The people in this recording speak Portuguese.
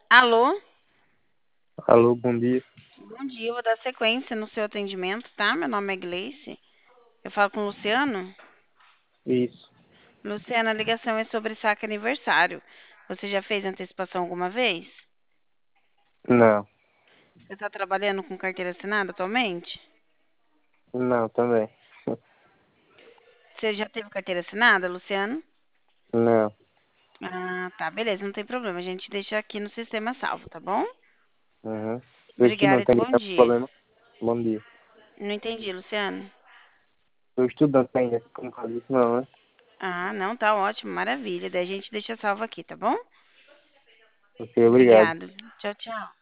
Alô? Alô, bom dia. Bom dia, eu vou dar sequência no seu atendimento, tá? Meu nome é Gleice. Eu falo com o Luciano. Isso. Luciano, a ligação é sobre saque aniversário. Você já fez antecipação alguma vez? Não, Você está trabalhando com carteira assinada atualmente? não, também. Você já teve carteira assinada, Luciano? Não. Ah, tá, beleza, não tem problema. A gente deixa aqui no sistema salvo, tá bom? Uhum. Estou Obrigada estudando, e tem bom nenhum dia. problema. Bom dia. Não entendi, Luciano. Estou estudando ainda, como faz isso não, né? Ah, não, tá ótimo, maravilha. Daí a gente deixa salvo aqui, tá bom? Ok, obrigado. Obrigada. Tchau, tchau.